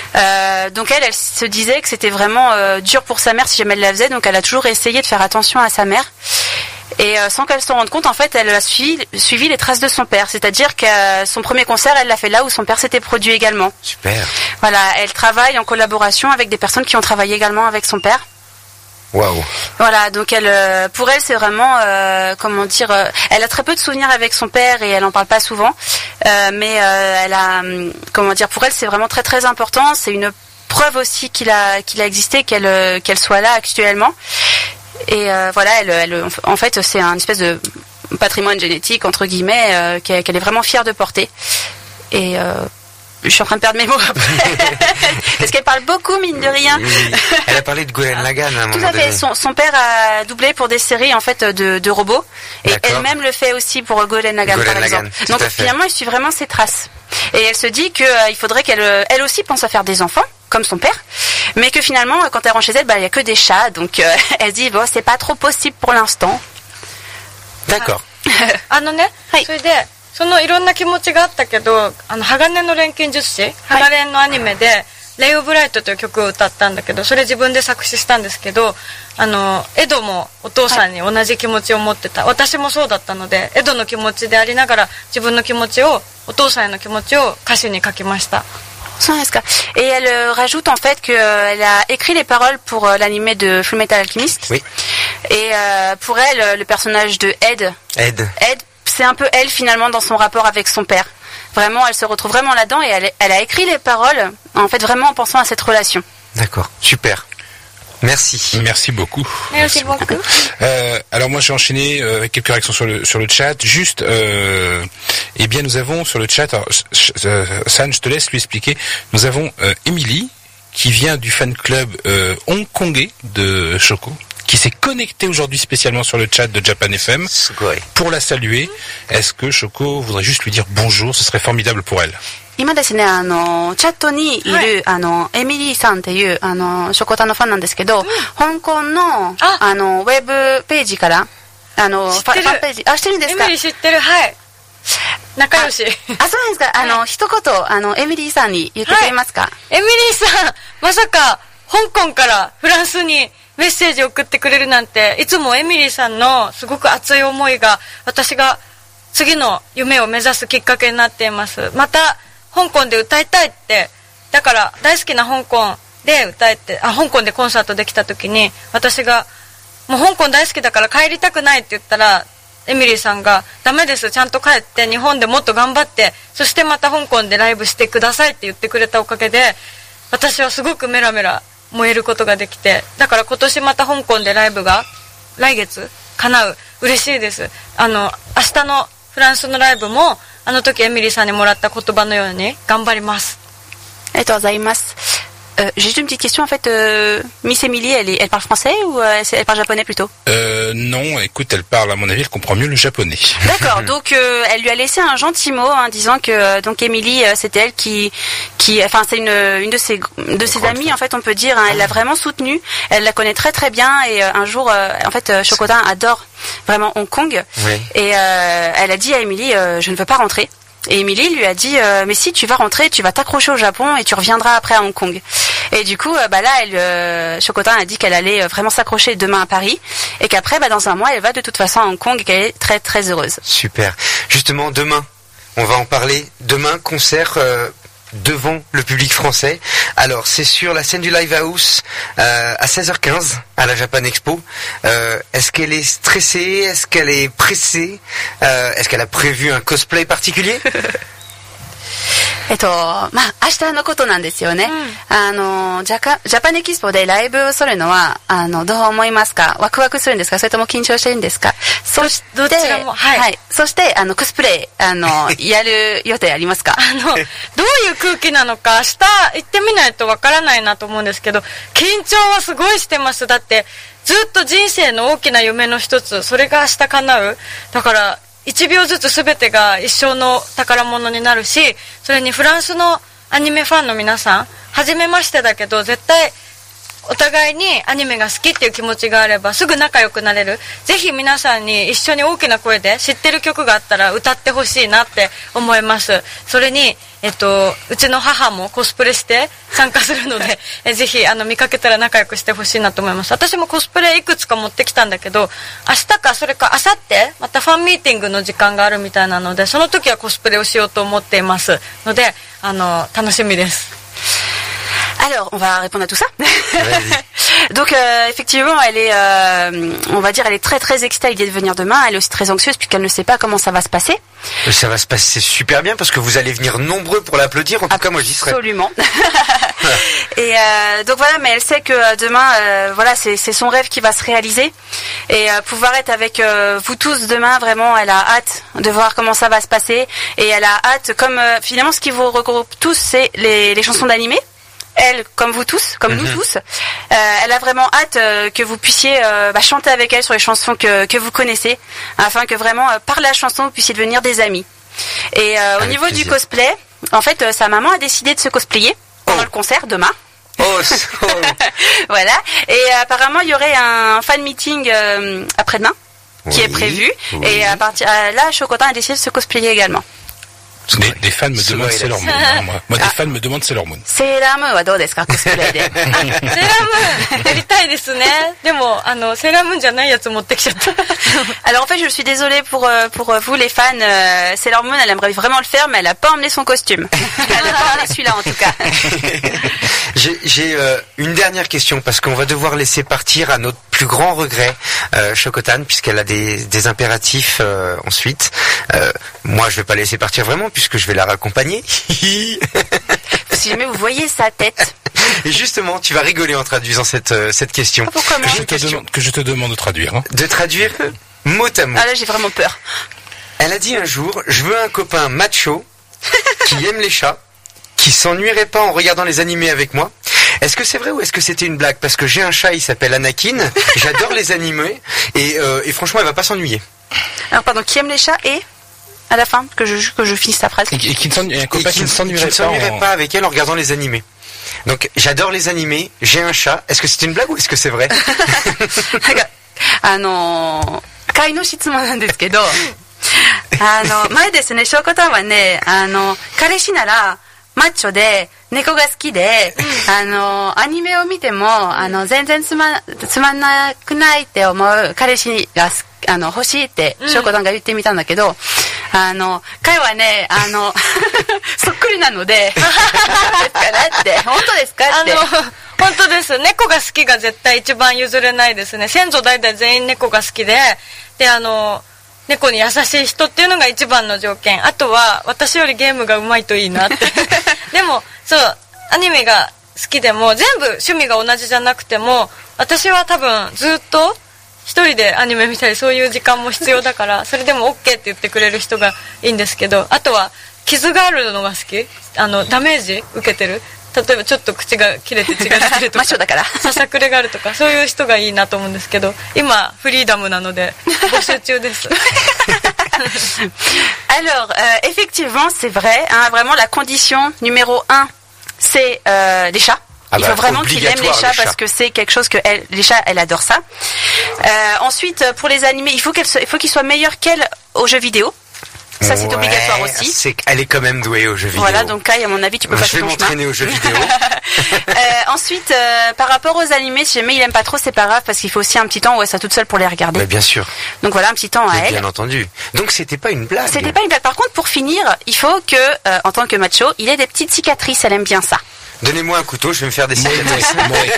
Donc elle se disait que c'était vraiment dur pour sa mère si jamais elle la faisait, donc elle a toujours essayé de faire attention à sa mère. Et sans qu'elle s'en rende compte, en fait, elle a suivi les traces de son père. C'est-à-dire que son premier concert, elle l'a fait là où son père s'était produit également. Super. Voilà, elle travaille en collaboration avec des personnes qui ont travaillé également avec son père. Waouh. Voilà, donc pour elle, c'est vraiment, elle a très peu de souvenirs avec son père et elle en parle pas souvent. Mais elle a, pour elle, c'est vraiment très très important. C'est une preuve aussi qu'il a existé, qu'elle soit là actuellement. Et voilà, en fait, c'est un espèce de patrimoine génétique entre guillemets qu'elle est vraiment fière de porter. Et je suis en train de perdre mes mots après parce qu'elle parle beaucoup, mine de rien. Oui. Elle a parlé de Gurren Lagann à un moment donné. Tout à fait. Son père a doublé pour des séries en fait de robots et elle-même le fait aussi pour Gurren Lagann par exemple. Donc finalement, elle suit vraiment ses traces. Et elle se dit qu'il faudrait qu'elle aussi pense à faire des enfants. comme son père, mais que finalement, quand elle rentre chez elle, il y a que des chats, donc elle se dit bon, c'est pas trop possible pour l'instant. D'accord. はいそれでそのいろんな気持ちがあったけど、鋼の錬金術師、鋼のアニメでレイオブライトという曲を歌ったんだけど、それ自分で作詞したんですけど、エドもお父さんに同じ気持ちを持ってた、私もそうだったので、エドの気持ちでありながら自分の気持ちを、お父さんへの気持ちを歌詞に書きました。 そうですか。Et elle rajoute en fait qu'elle a écrit les paroles pour l'animé de Fullmetal Alchemist. Oui. Et pour elle, le personnage de Ed, c'est un peu elle finalement dans son rapport avec son père. Vraiment, elle se retrouve vraiment là-dedans et elle a écrit les paroles en fait vraiment en pensant à cette relation. D'accord, super. Merci. Merci beaucoup. Merci beaucoup. Alors moi j'ai enchaîné avec quelques réactions sur le chat. Juste, eh bien nous avons sur le chat, alors, San, je te laisse lui expliquer. Nous avons Emily qui vient du fan club hongkongais de Choco, qui s'est connectée aujourd'hui spécialement sur le chat de Japan FM pour la saluer. Est-ce que Choco voudrait juste lui dire bonjour? Ce serait formidable pour elle. 今ですね、チャットにいる、エミリーさんっていう、ショコタのファンなんですけど、香港の、ウェブページから、ファンページ、知ってるんですか？ エミリー知ってる、はい。仲良し。 そうなんですか。一言、エミリーさんに言ってくれますか？ エミリーさん、まさか、香港からフランスにメッセージを送ってくれるなんて、いつもエミリーさんのすごく熱い思いが、私が次の夢を目指すきっかけになっています。また、香港で歌いたいって、だから大好きな香港で歌えて、香港でコンサートできた時に、私がもう香港大好きだから帰りたくないって言ったら、エミリーさんがダメです、ちゃんと帰って日本でもっと頑張って、そしてまた香港でライブしてくださいって言ってくれたおかげで、私はすごくメラメラ燃えることができて、だから今年また香港でライブが来月叶う。嬉しいです。明日のフランスのライブもあの時エミリーさんにもらった言葉のように頑張ります。 ありがとうございます。J'ai juste une petite question en fait. Miss Emily, elle parle français ou elle parle japonais plutôt? Non, écoute, elle parle, à mon avis, elle comprend mieux le japonais. D'accord, donc elle lui a laissé un gentil mot, disant que donc Emily, c'était elle qui, enfin c'est une de ses amies en fait, on peut dire. Elle l'a vraiment soutenue. Elle la connaît très très bien et un jour, en fait, Chocotin adore vraiment Hong Kong. Oui. Et elle a dit à Emily, je ne veux pas rentrer. Et Emily lui a dit mais si tu vas rentrer, tu vas t'accrocher au Japon et tu reviendras après à Hong Kong. Et du coup là Chocotin a dit qu'elle allait vraiment s'accrocher demain à Paris et qu'après dans un mois elle va de toute façon à Hong Kong et qu'elle est très très heureuse. Super. Justement demain, on va en parler. Demain concert devant le public français. Alors c'est sur la scène du Live House à 16h15 à la Japan Expo. Est-ce qu'elle est stressée? Est-ce qu'elle est pressée? Est-ce qu'elle a prévu un cosplay particulier? 明日のことなんですよね。ジャパンエキスポでライブをするのは、どう思いますか？ワクワクするんですか？それとも緊張してるんですか？そして、 どちらも、はい。 そして、コスプレ、やる予定ありますか？ どういう空気なのか、明日行ってみないとわからないなと思うんですけど、緊張はすごいしてます。だって、ずっと人生の大きな夢の一つ、それが明日叶う。だから、1秒ずつ全てが一生の宝物になるし、それにフランスのアニメファンの皆さん、初めましてだけど絶対お互いにアニメが好きっていう気持ちがあればすぐ仲良くなれる。ぜひ皆さんに一緒に大きな声で知ってる曲があったら歌ってほしいなって思います。それにうちの母もコスプレして参加するのでぜひ見かけたら仲良くしてほしいなと思います。私もコスプレいくつか持ってきたんだけど、明日かそれか明後日またファンミーティングの時間があるみたいなので、その時はコスプレをしようと思っていますので楽しみです。 Alors, on va répondre à tout ça. Donc, effectivement, elle est, on va dire, elle est très très excitée à l'idée de venir demain. Elle est aussi très anxieuse puisqu'elle ne sait pas comment ça va se passer. Ça va se passer super bien parce que vous allez venir nombreux pour l'applaudir. En tout cas, moi, j'y serai. Absolument. Et donc voilà, mais elle sait que demain, voilà, c'est son rêve qui va se réaliser. Et pouvoir être avec vous tous demain, vraiment, elle a hâte de voir comment ça va se passer. Et elle a hâte, comme finalement, ce qui vous regroupe tous, c'est les chansons d'animé. Elle, comme vous tous, comme nous tous, elle a vraiment hâte que vous puissiez chanter avec elle sur les chansons que vous connaissez, afin que vraiment, par la chanson, vous puissiez devenir des amis. Et au niveau du cosplay, en fait, sa maman a décidé de se cosplayer pendant le concert demain. Oh, so. Voilà. Et apparemment, il y aurait un fan meeting après-demain qui est prévu. Oui. Et à partir là, Shokotan a décidé de se cosplayer également. Des fans me demandent Sailor Moon. Hein, moi, des fans me demandent Sailor Moon. Sailor Moon はどうですか、コスプレで。 セーラームーンやりたいですね。でも、セーラームーンじゃないやつ持ってきちゃった。 Alors en fait, je suis désolée pour vous les fans. Sailor Moon, elle aimerait vraiment le faire, mais elle a pas emmené son costume. Elle a pas emmené celui-là en tout cas. J'ai une dernière question parce qu'on va devoir laisser partir à notre plus grand regret Shokotan puisqu'elle a des impératifs ensuite. Moi, je vais pas laisser partir vraiment puisque je vais la raccompagner. Si jamais vous voyez sa tête. Et justement, tu vas rigoler en traduisant cette question. Pourquoi moi Que je te demande de traduire. Hein. De traduire mot à mot. Ah là, j'ai vraiment peur. Elle a dit un jour, je veux un copain macho qui aime les chats, qui s'ennuierait pas en regardant les animés avec moi. Est-ce que c'est vrai ou est-ce que c'était une blague? Parce que j'ai un chat, il s'appelle Anakin, j'adore les animés et franchement, elle va pas s'ennuyer. Alors pardon, qui aime les chats et à la fin que je finisse ta phrase. Et un copain qui ne s'ennuierait pas avec elle en regardant les animés. Donc, j'adore les animés, j'ai un chat. Est-ce que c'est une blague ou est-ce que c'est vrai? 会の質問なんですけど、前ですね、翔子さんはね、彼氏ならマッチョで猫が好きで、アニメを見ても全然つまんなくないって思う彼氏が欲しいって翔子さんが言ってみたんだけど、彼はねそっくりなのでですからって本当ですかって。 本当です。猫が好きが絶対一番譲れないですね。先祖代々全員猫が好きで、猫に優しい人っていうのが一番の条件。あとは私よりゲームが上手いといいなって。でもそうアニメが好きでも全部趣味が同じじゃなくても、私は多分ずっと一人でアニメ見たりそういう時間も必要だから、それでも OK って言ってくれる人がいいんですけど、あとは傷があるのが好き。ダメージ受けてる。例えばちょっと口が切れて血が出てるとか、 マッチョだからささくれがあるとか、そういう人がいいなと思うんですけど、今フリーダムなので募集中です。 Alors, effectivement, c'est vrai. Hein, vraiment, la condition numéro 1, c'est les chats. Il faut vraiment qu'il aime les chats parce que c'est quelque chose que les chats, elle adore ça. Ensuite, pour les animés, il faut qu'ils soient meilleurs qu'elle aux jeux vidéo. Ça, c'est obligatoire aussi. Elle est quand même douée aux jeux vidéo. Voilà, donc Kai, à mon avis, tu peux passer ton chemin. Je vais m'entraîner aux jeux vidéo. Ensuite, par rapport aux animés, si jamais il aime pas trop, c'est pas grave parce qu'il faut aussi un petit temps où elle soit toute seule pour les regarder. Mais bien sûr. Donc voilà, un petit temps à elle. Bien entendu. Donc c'était pas une blague. C'était pas une blague. Par contre, pour finir, il faut que, en tant que macho, il ait des petites cicatrices. Elle aime bien ça. Donnez-moi un couteau, je vais me faire des cicatrices.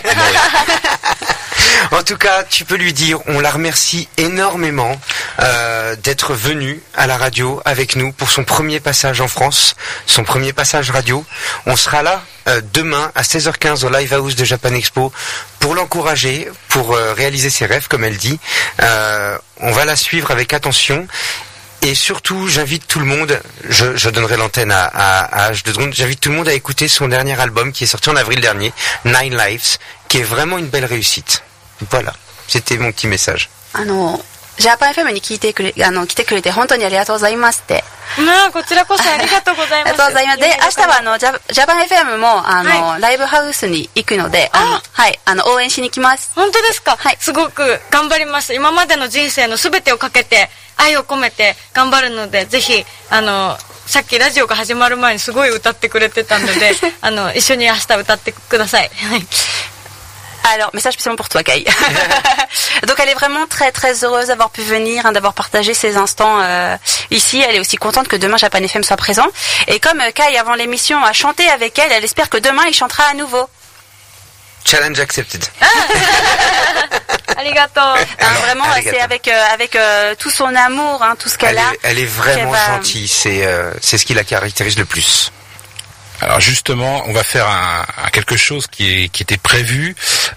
En tout cas, tu peux lui dire, on la remercie énormément d'être venue à la radio avec nous pour son premier passage en France, son premier passage radio. On sera là demain à 16h15 au Live House de Japan Expo pour l'encourager, pour réaliser ses rêves, comme elle dit. On va la suivre avec attention. Et surtout, j'invite tout le monde, je donnerai l'antenne à H2Drone, j'invite tout le monde à écouter son dernier album qui est sorti en avril dernier, Nine Lives, qui est vraiment une belle réussite. Voilà, c'était mon petit message. ジャパン FM に来てくれて本当にありがとうございますって。 こちらこそありがとうございます。 ありがとうございます。で、明日はジャパン FM もライブハウスに行くので、はい、応援しに来ます。 本当ですか？ はい。 すごく頑張ります。今までの人生のすべてをかけて愛を込めて頑張るので、ぜひさっきラジオが始まる前にすごい歌ってくれてたので、一緒に明日歌ってください。はい。 Alors, message spécialement pour toi, Kai. Donc, elle est vraiment très très heureuse d'avoir pu venir, hein, d'avoir partagé ces instants ici. Elle est aussi contente que demain Japan FM soit présent. Et comme Kai, avant l'émission, a chanté avec elle, elle espère que demain il chantera à nouveau. Challenge accepted. Arigato. Vraiment, c'est avec tout son amour, hein, tout ce qu'elle a. Elle est vraiment gentille. C'est ce qui la caractérise le plus. Alors justement, on va faire quelque chose qui était prévu.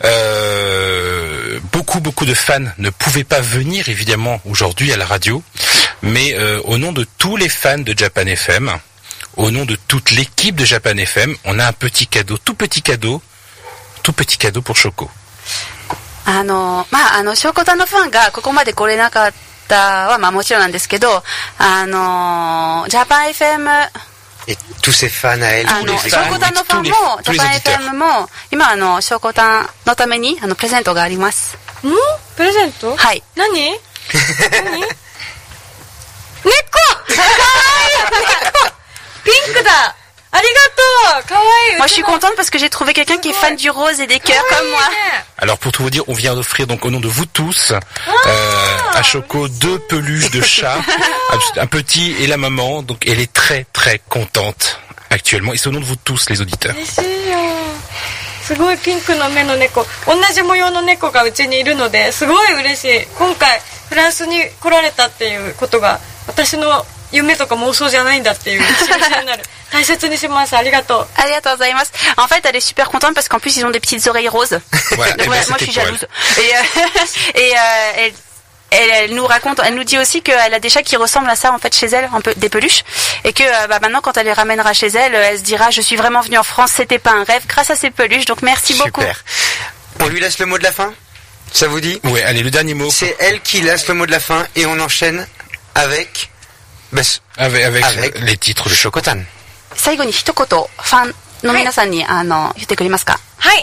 Beaucoup de fans ne pouvaient pas venir évidemment aujourd'hui à la radio, mais au nom de tous les fans de Japan FM, au nom de toute l'équipe de Japan FM, on a un petit cadeau, tout petit cadeau pour Shoko. 翔子さんのファンがここまで来れなかったはもちろんなんですけど、ジャパン FM Et tous ses fans à elle, tous les ショコタンのファンも、ジャパン FM も、今ショコタンのためにプレゼントがあります。 プレゼント？ はい。 何？猫！かわいい！ピンクだ！ありがとう！かわいい！ Moi je suis contente parce que j'ai trouvé quelqu'un qui est fan du rose et des cœurs comme moi. Alors pour tout vous dire, on vient d'offrir donc au nom de vous tous à Choco 2 peluches de chat, un petit et la maman. Donc elle est très très contente actuellement et c'est au nom de vous tous les auditeurs. 嬉しいよ。すごいピンクの目の猫。同じ模様の猫がうちにいるのですごい嬉しい。今回フランスに来られたっていうことが私の夢とか妄想じゃないんだっていう印象になる。大切にします。ありがとう。 ありがとうございます。En fait, elle est super contente parce qu'en plus ils ont des petites oreilles roses. Voilà, Donc, moi je suis jalouse. Elle nous raconte, elle nous dit aussi qu'elle a des chats qui ressemblent à ça en fait chez elle, un peu des peluches, et que maintenant quand elle les ramènera chez elle, elle se dira je suis vraiment venue en France, c'était pas un rêve, grâce à ces peluches. Donc merci beaucoup. Super. On lui laisse le mot de la fin. Ça vous dit? Oui, allez, le dernier mot. C'est elle qui laisse le mot de la fin et on enchaîne avec les titres de Chocotan. 最後に一言ファンの皆さんに言ってくれますか？ はい、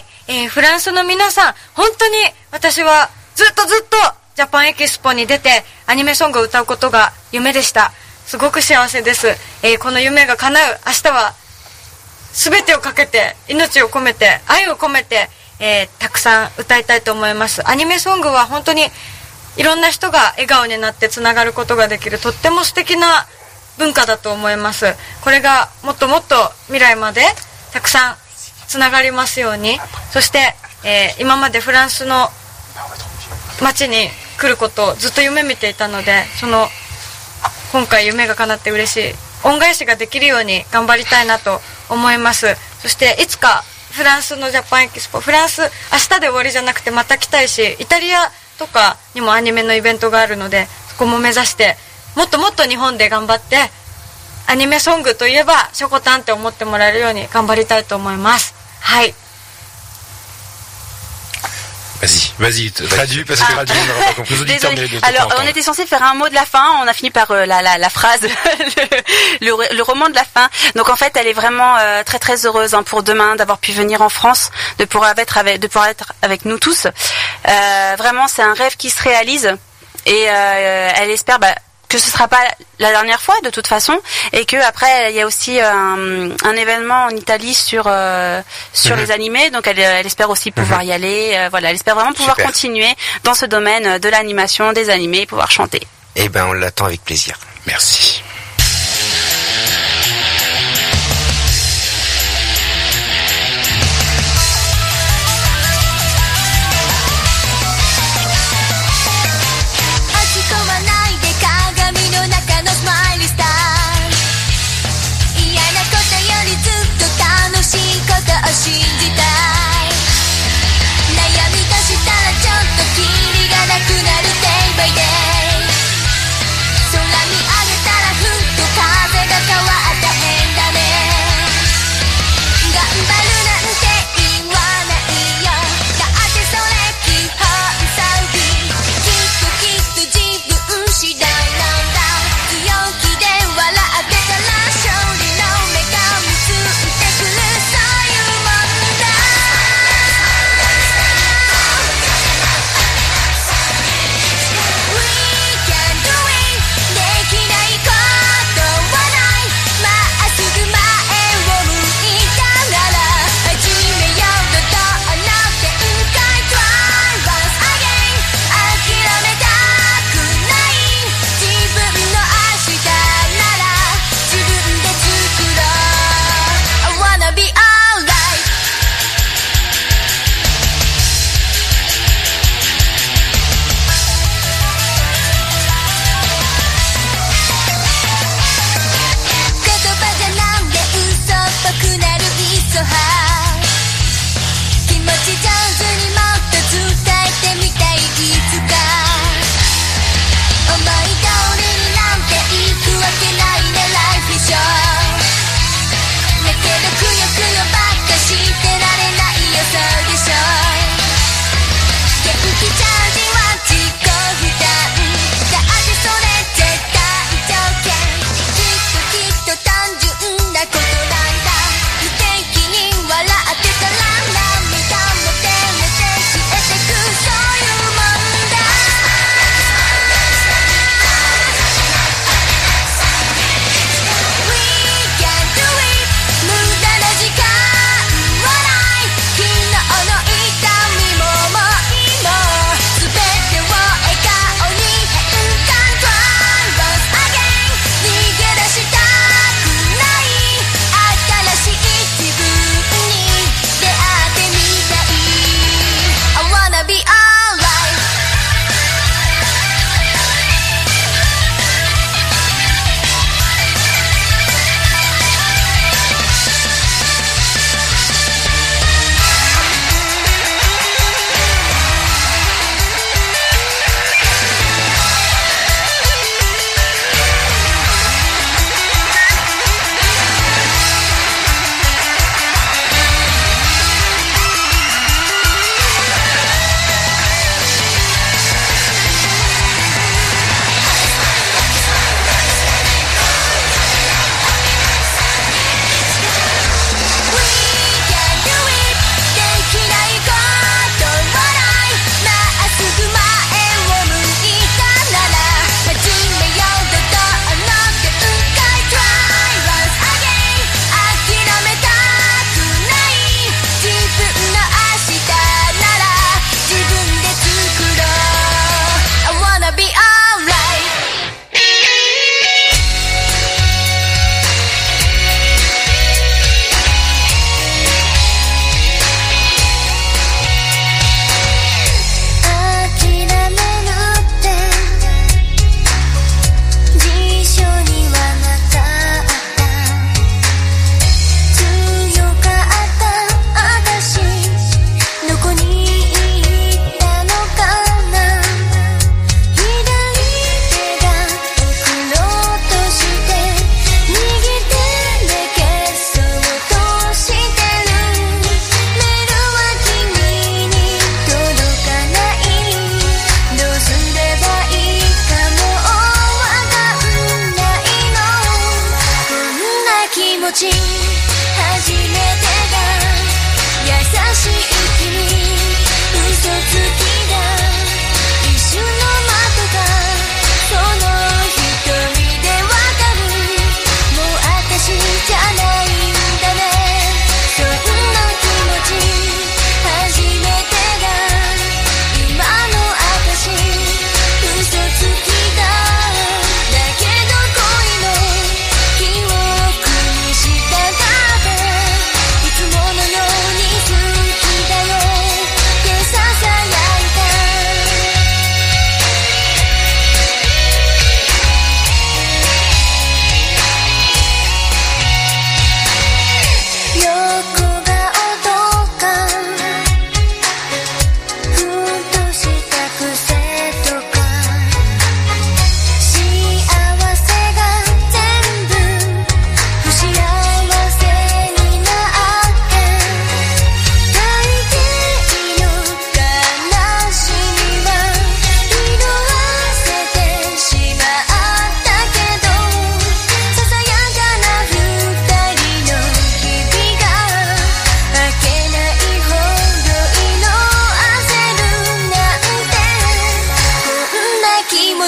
フランスの皆さん、本当に私はずっとジャパンエキスポに出てアニメソングを歌うことが夢でした。すごく幸せです。この夢が叶う明日は全てをかけて、命を込めて、愛を込めて、たくさん歌いたいと思います。アニメソングは本当にいろんな人が笑顔になってつながることができるとっても素敵な文化だと思います。これがもっともっと未来までたくさんつながりますように。そして、今までフランスの街に来ることをずっと夢見ていたので、今回夢が叶って嬉しい。恩返しができるように頑張りたいなと思います。そしていつかフランスのジャパンエキスポ、フランス明日で終わりじゃなくてまた来たいし、イタリアとかにもアニメのイベントがあるので、そこも目指してもっともっと日本で頑張ってアニメソングといえばショコタンって思ってもらえるように頑張りたいと思います。はい。 Vas-y, traduis parce que nos auditeurs ne comprennent pas. Alors, on était censé faire un mot de la fin, on a fini par la phrase, le roman de la fin. Donc en fait, elle est vraiment très très heureuse pour demain d'avoir pu venir en France, de pouvoir être avec nous tous. Vraiment, c'est un rêve qui se réalise et elle espère que ce sera pas la dernière fois de toute façon, et que après il y a aussi un événement en Italie sur les animés, donc elle espère aussi pouvoir y aller. Voilà, elle espère vraiment pouvoir continuer dans ce domaine de l'animation, des animés, pouvoir chanter. Eh ben, on l'attend avec plaisir. Merci.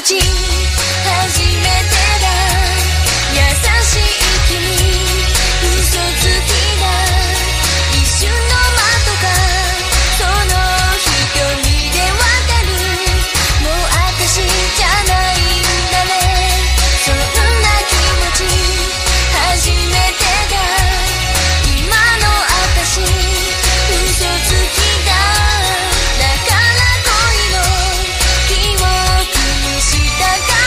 持ち初めてだ優しい君嘘つきだ一瞬の間とかその瞳でわかるもう私じゃないんだねそんな気持ち初めてだ今の私嘘つきだだから恋の記憶にしたか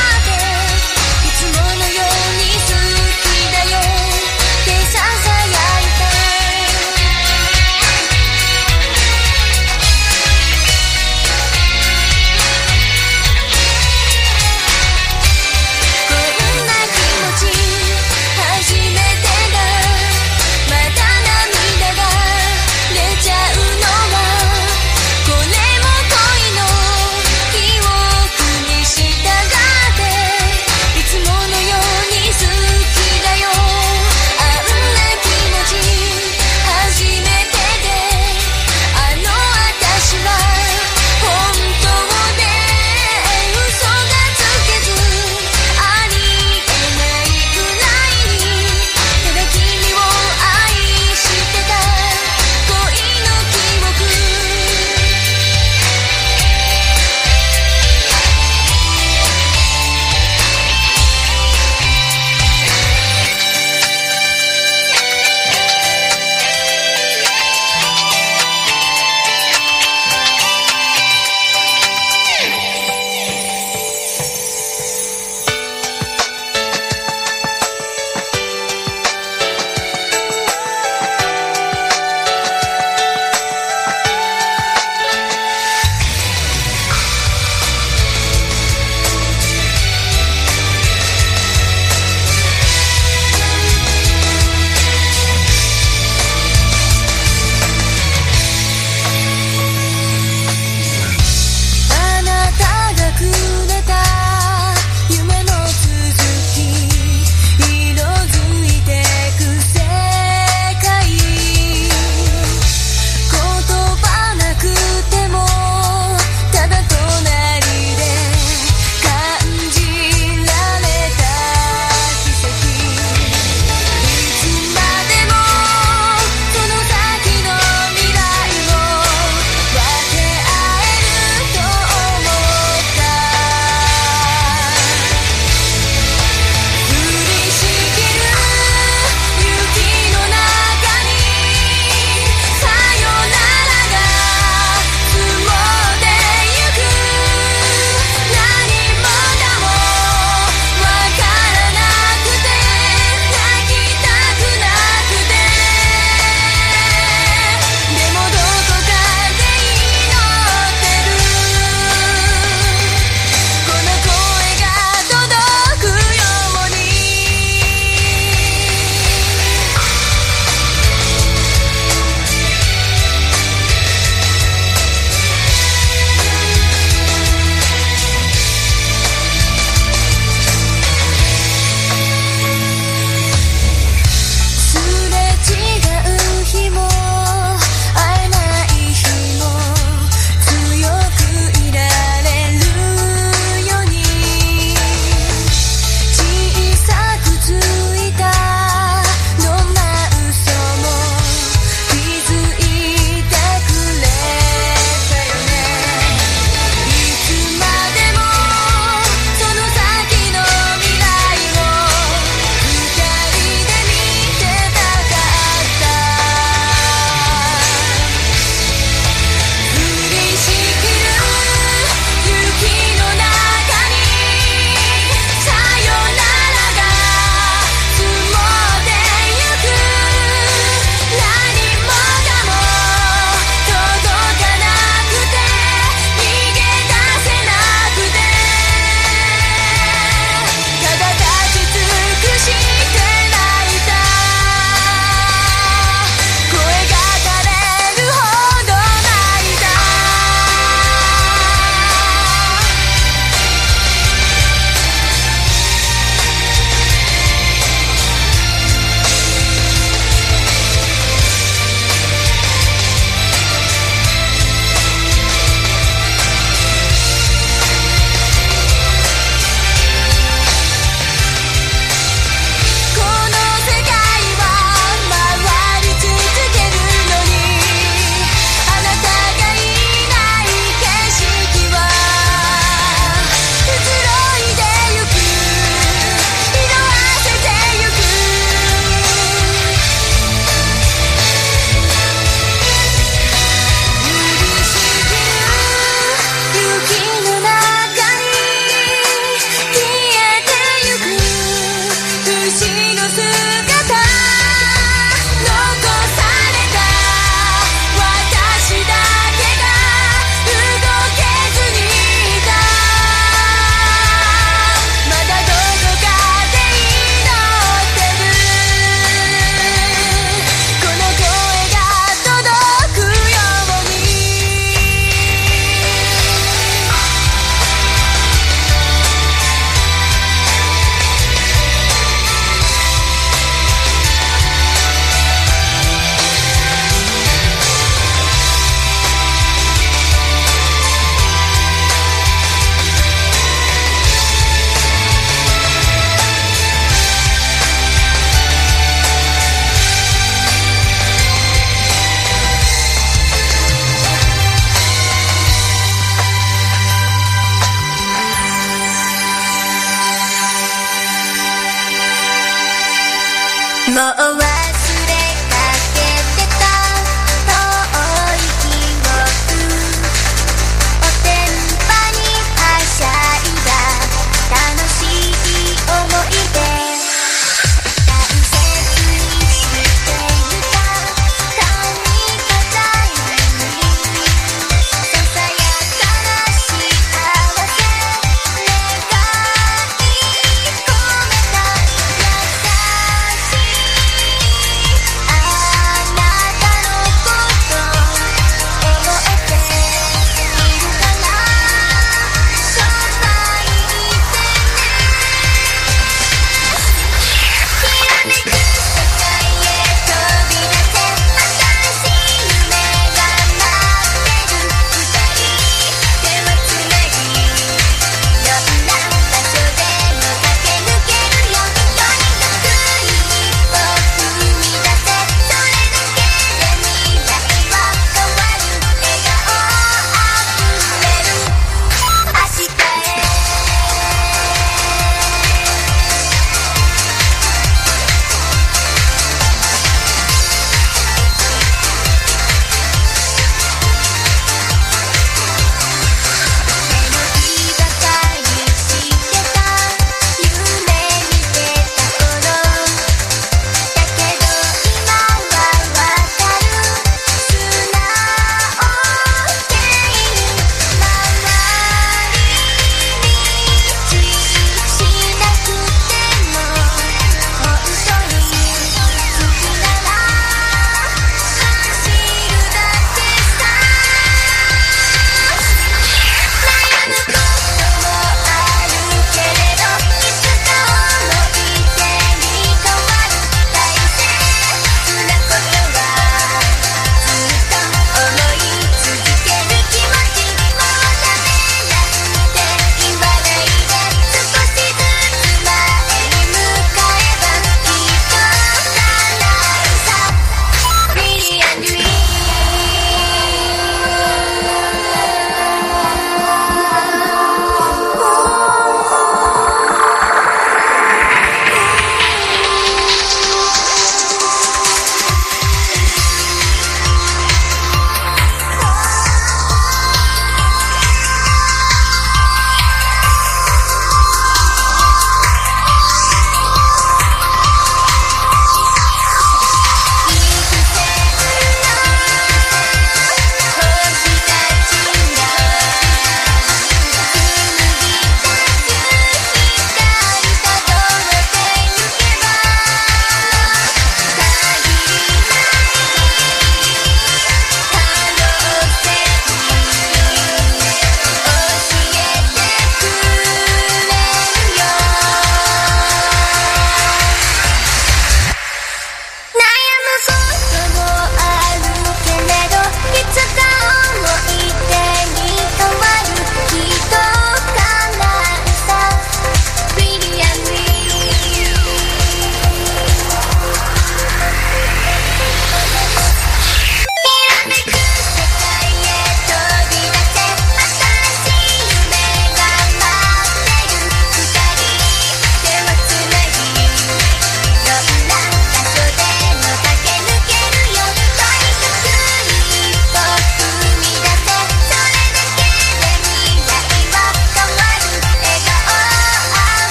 もう終わ